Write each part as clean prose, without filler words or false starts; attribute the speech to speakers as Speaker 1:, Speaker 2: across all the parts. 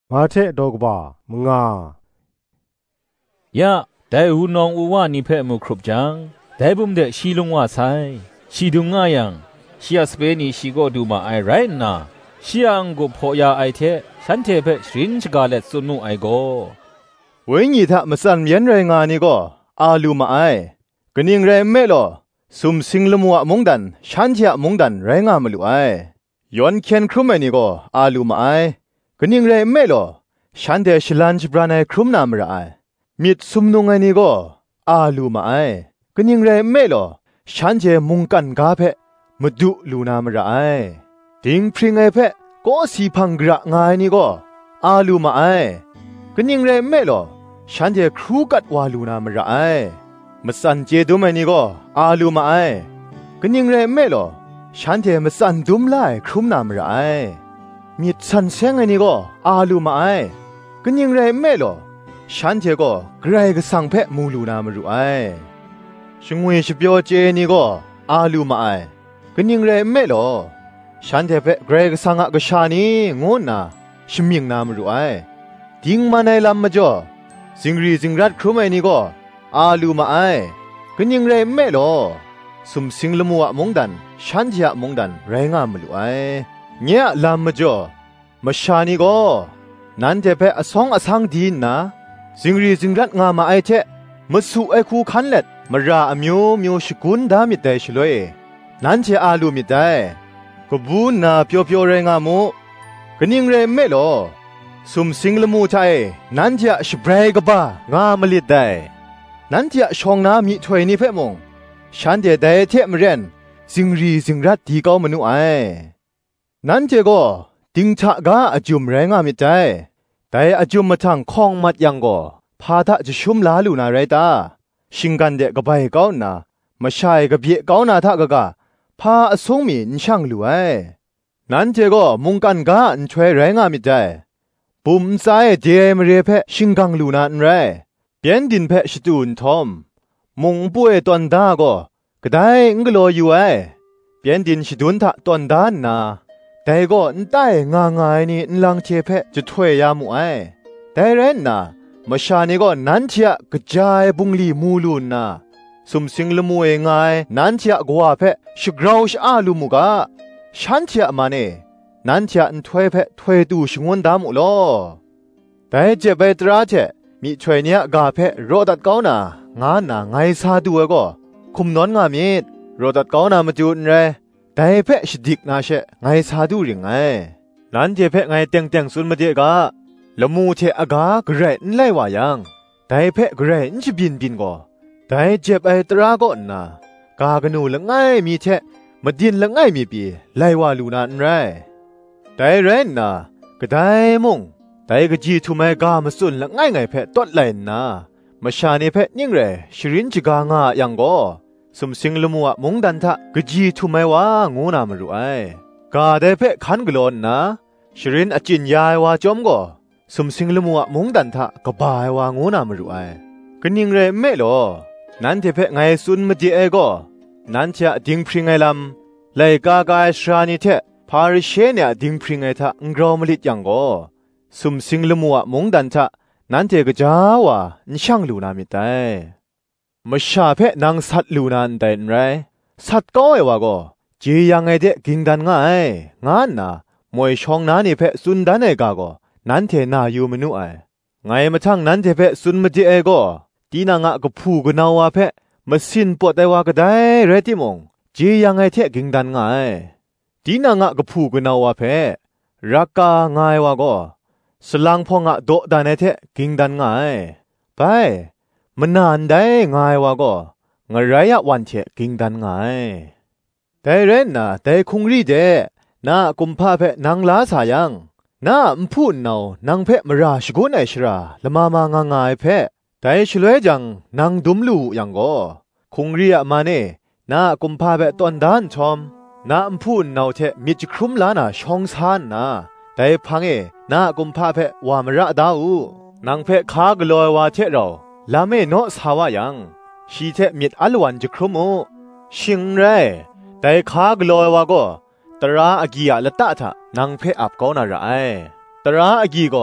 Speaker 1: มาเทดอกบ่ามงาย
Speaker 2: ะแต่หูนองอูว่านิเพ่มุครุบจังแต่บุมเดชีลงว่าไซชีดุงง่ายังชียสเปนีชีโกดูมาไอไรน่ะชียงกุพอยาไอเทฉันเทเพ่ชรินชกาเลสุนุไอโก
Speaker 3: เวญีทะมสันเมียนไรงานี่ก็อาลูมาไอกนิ่งไรเมลอสุมสิงลมัวมงดันฉันเทียมงดันไรงามลุไอย้อนเขียนครุมไอนี่ก็อาลูมาไอกนิ่งไรเมลอฉันเดชลันจบรานไอครุมนามระไอมิดสุมนุงไอนี่ก็อาลูมาไอกนิ่งไรเมลอฉันเจมุงกันกาเพมดุลูนามระไอดิงพริงไอเพก็สีพังกระงายนี่ก็อาลูมาไอกนิ่งไรเมลอฉันเจครูกัดวาลูนามระไอมสันเจดุมไอนี่ก็อาลูมาไอกนิ่งไรเมลอฉันเจมสันดุมไลครุมนามระไอมิดสันเซงไอนี่ก็อาลูมาไอกนิ่งไรเมลอฉันเจก็ไกรกสังเพมูลูนามรุไอชงวยชิบยอเจนี่ก็อาลูมาไอกนิ่งไรเมลอฉันเจเพไกรกสังอะกชานีงอนนาชิมิงนามรุไอดิงมาในลำมจ่อสิงรีสิงรัดครุมไอนี่ก็อาลูมาไอกนิ่งไรเมลอสุมสิงละมัวมงดันฉันเจอะมงดันไรงามลุไอเนี่ยลำมจ่อมชานีก็นันเจเพอสองอสังดีนนะสิงรีสิงรัดงามาไอเทมสุไอคูคันเล็ดมราอมิวมิวชกุนดามิเตชลอยนันเจอาลูมิเตกบูนาเปียวเปียวไรงามูกนิ่งเรเมโลสุมสิงละมูไทยนันเจชเบรกบ้างามลิดได้นันเจชองนามิถวยนิเพ่มงฉันเจได้เทมเรนสิงรีสิงรัดที่เก้ามนุไอนันเจก็ติงชะกาอจุมแรงามิใจแต่อจุมมาทางคองมัดยังก็พาทะจะชุมลาลูนาไรตาชิงกันเดกบายเก้านามาชายกบเยเก้านาทะกะกะพาอสงมีนช่างลูไอนั้นเจก็มุงกันกาอันช่วยแรงามิใจปุ่มใจเจมเรเพชิงกังลูนาอันไรเปลี่ยนดินเพชตูนทอมมุงป่วยตอนดาก็กระไดงกลออยู่ไอเปลี่ยนดินชตูนทะตอนดานนาแต่ก็นได้งางายนี่ลังเชเพจะถวยยามุไอแต่เรนนะมาชานี่ก็นันเชียกระจายบุงลีมูลูนนะสุมสิงละมวยงายนันเชียกว่าเพชกราวชอาลูมุกะฉันเชียมาเนนันเชียนถวยเพถวยดูชงวนดามุโลแต่เจเบตราเจมีถวยเนียกาเพโรดัดเก้านะงานนะไงซาดูก็คุมนอนงามีดโรดัดเก้านะมาจูนเรแต่เพ่ชดิกนาเชไงซาดูริงไงนั้นเจเพ่ไงเตียงเตียงสุนมาเจกะละมูเชอากากระไรนไลวายังแต่เพ่กระไรนจะบินบินก็แต่เจ็บไอตราก็น่ะกากนูละไงมีเชมาดินละไงมีปีไลวาลูนานไรแต่เรนน่ะก็ได้มงแต่ก็จีทุไมกามาสุนละไงไงเพ่ตอดไลนน่ะมาชาเนเพ่ยิ่งเรชรินจิกางายังก็สมสิงละมัวมงดันทะกจีทุไมวางูนามรู้ไอกาได้เพ่ขันกลอนนะชรินอจินยายวาจอมก็สมสิงละมัวมงดันทะกบายวางูนามรู้ไอกนิ่งเรเมโลนั้นเทเพ่ไงสุนมจีเอก็นั้นจะดิงพริงไงลำเลยกากายชรานิเทพาริเชเนียดิงพริงไงทะงกรอมลิดยังก็สมสิงละมัวมงดันทะนั้นเทกจ้าวานิช่างลูนามิไตมชาเพนางสัตลูนันแต่ไรสัตก็ไอวะก็จียังไงเด็กกินดันง่ายงานน่ะมวยช่องนั้นนี่เพสุนดันเอกาก็นั้นเทน่าอยู่มนุไอไงมาทั้งนั้นเทเพสุนมาจีเอก็ตีนางะก็พูกนาวะเพมาสินปวดได้ว่าก็ได้เรติมงจียังไงเทกินดันง่ายตีนางะก็พูกนาวะเพรักกาง่ายวะก็สลังพงะโดดานเทกินดันง่ายไปมันนานได้ง่ายวะก็งไรอะวันเชกิงดันง่ายแต่เรนน่ะแต่คงรีเดน่ากุมภาเพนางลาสายังน่าพูดนาวนางเพมราชกุนไอชราละมามางง่ายเพแต่ชลวยจังนางดุมลูยังก็คงรีอะมาเนน่ากุมภาเพตอนดานชอมน่าพูดนาเทมิจครุมลานาช่องซานนะแต่พังเอน่ากุมภาเพวามระดาอูนางเพคากลอยวาเทเราลาเมโนสาวายังชีเทมิดอัลวันจะครุมชิงไรแต่ข้ากลอยวาก็ตราอกียละตะทะนางเพอับก็น่าไรตราอกีก็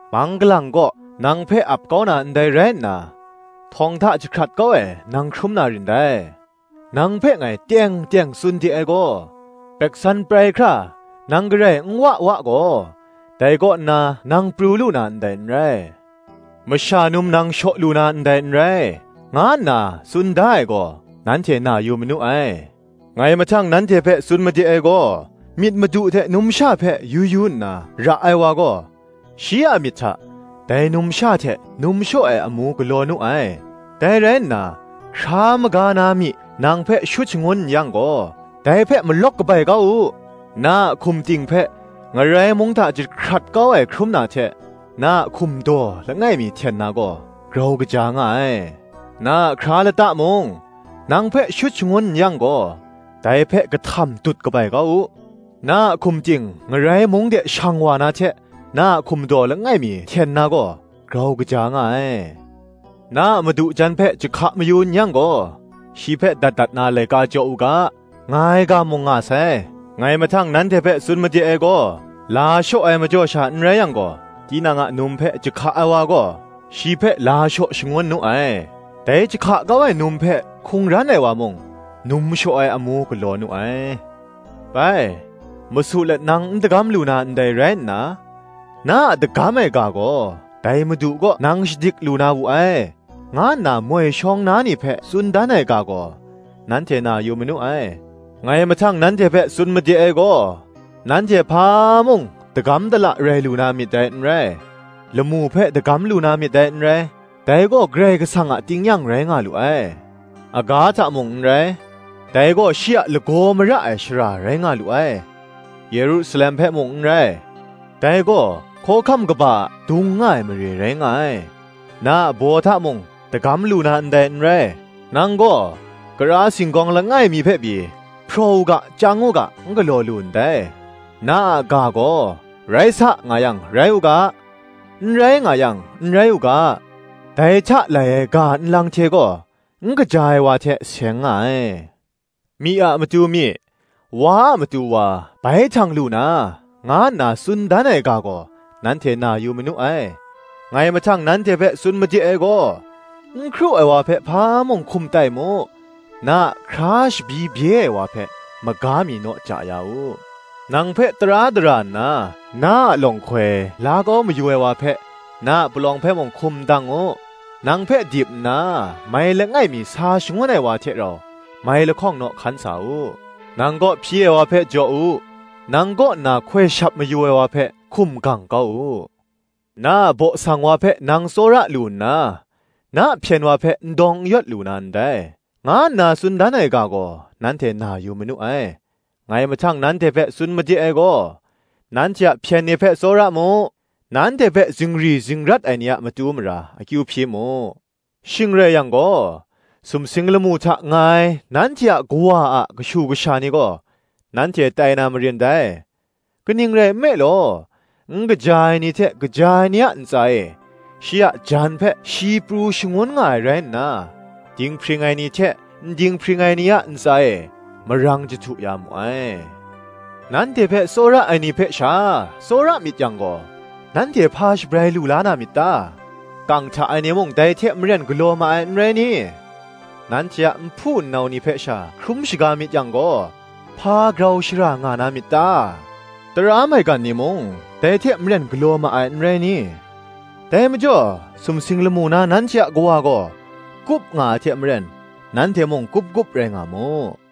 Speaker 3: มังกลังก็นางเพออับก็นาได้แรนนาทองท่าจะขัดก็นางครุมนารินได้นางเพไงเตียงสุนที่ไอก็เป็กสันเปรย์ครานางก็ไรวะก็แต่ก็นางปลูลูนานได้ไรมชานุมนางโชลูนานได้ไรงานนาสุนได้ก็นั้นเทนาอยู่มนุไอไงมาทั้งนั้นเทเพสุนมาที่ไอก็มิดมาดูเทนุมชาเพยูนนาระไอวาก็ชียมิทะแต่นุมชาเทนุมโชไออมูกโลนุไอแต่เรนนาชามกานามินางเพชุดงวนยังก็แต่เพมันล็อกไปก็อูนาคุมติงเพงไรมงตาจิตขัดก็ไอครุมนาเทนาคุมโดและไงมีเทียนนาก็เราก็จางไอนาคราละตะมงนางเพชุดงวนยังก็แต่เพก็ทำตุดก็ไปก็อูนาคุมจริงงไรมงเดช่างวานาเทนาคุมโดและไงมีเทียนนาก็เราก็จางไอนามาดูจันเพจะขะมายุนยังก็ชีเพดัดนาเลยกาโจอุกะไงกามงงาเซไงมาทั้งนั้นเทเพสุนมาเจเอก็ลาโชไอมาโจชาอันไรยังก็กีนางะนุมเพจะขะอาวาก็ชีเพลาโชชงวนนุไอแต่จะขะก็ไว้นุมเพคงรันไอวามงนุมโชไออมูก็โลนุไอไปมาสู่ละนางตะกำลูนาอันใดแรนนะนาตะกำไอกาก็แต่มาดูก็นางชิดิกลูนาบุไองานนามวยช่องนานี่เพสุนดานไอกาก็นั้นเทนาอยู่มนุไอไงมาทั้งนั้นเทเพสุนมาเจเอก็นั้นเทพามงตะกำตะละเรลูนามิได้อันไรละมูเพตะกำลูนามิได้อันไรแต่ก็เกรก็สังอะติงยังไรงาลูไออากาตะมงไรแต่ก็เชียละโกมระไอชราไรงาลูไอเยรูซาเล็มเพมงไรแต่ก็โคคำกบะดุงง่ายมาเรไรงายนาโบทะมงตะกำลูนาอันใดอันไรนางก็กระสิงกองละง่ายมีเพบีโพรกะจางกะงก็โลลูนได้นากาก็ไรสะงายังไรอุกะไรงายังไรอุกะแต่ชะไหลกาลังเทก็งก็ใจว่าเทเสียงไงมีอะมาดูมีว้ามาดูว่าไปทางลูนางานนาสุนดานไอกาก็นั้นเทนาอยู่มนุไอไงมาทั้งนั้นเทเพสุนมาจิเอก็ครูไอว่าเพพามงคุมไตโมนาคราชบีเบียว่าเพมกามีโนจ่ายาวนังเพตราดรานนาลงเควลาก็มาอยู่ไอว่าเพนาปลองเพมงคุมดังโอนังเพดิบนาไม่ละไงมีซาชงวนไอว่าเทเราไม่ละข้องโนขันสาวนังก็พี่ว่าเพจ่อนังก็นาเควชับมาอยู่ไอว่าเพคุมกังเกานาโบสังว่าเพนางโซระลูนาเพียนว่าเพดองยอดลูนันได้งานนาสุนดานไอกาโกนั้นเทนาอยู่มนุไอไงมาทั้งนั้นเทเพสุนมาจิไอโกนั้นจะเพียนเนเพโซระโมนั้นเทเพจึงรีจึงรัดไอเนียมาตูมราอคิวพีโมชิงเรยังโกสุมสิงละมูทะไงนั้นจะกัวอะกชูกชานิโกนั้นเทไตนามเรียนได้ก็นิงเรไม่โลกระจายนี่เทกระจายเนี่ยอันใจชียจันเพชีปรูชงวนง่ายแรงนะยิงพริงไงนี่เทยิงพริงไงนี่อันใจมารังจะถูกยามไว้นั้นเทเพโซระไอนี่เพชาโซระมิดยังก็นั้นเทพาชไบรลูลานามิตากังชาไอนี่มงได้เทมเรียนกลัวมาไอเรนี่นั้นเทพูนนานี่เพชาครุมชิกามิดยังก็พากราชรางานามิตาตราไม่กันนี่มงแต่เทียมเล่นกลัวมาไอ้เรนี่แต่ไม่จ่อสมสิงละมูนานั้นเชียกว่าก็กุบงาเทียมเล่นนั้นเทียมงกุบแรงาโม